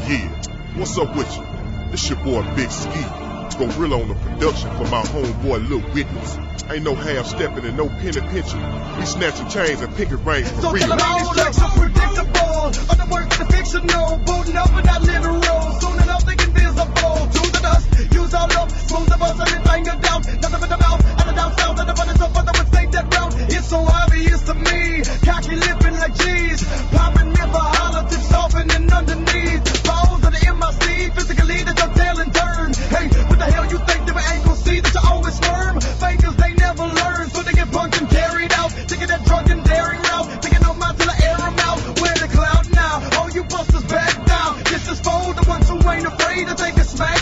Yeah, what's up with you? This your boy Big Ski. Gorilla on the production for my homeboy Lil Witness. Ain't no half-stepping and no penitentiary. We snatching chains and picket rings for so real. So like so predictable. Other words the fictional. Booting up without literal. Soon enough they invisible. To the dust, use all up. Smooth the bus, everything you're down. Nothing but the mouth, and the down south, and the abundance of other would stay that round. It's so obvious to me. Cocky lipping like G's. Popping me for politics, softening underneath. Balls of the MIC, physically that your tail and turn. Hey, what the hell you think that we ain't gon' see that you always squirm? Fakers, they never learn, so they get punked and carried out. Taking that drunk and daring route, taking them out till I air them out. We're the cloud now, all you busters back down. This is for the ones who ain't afraid to take a smack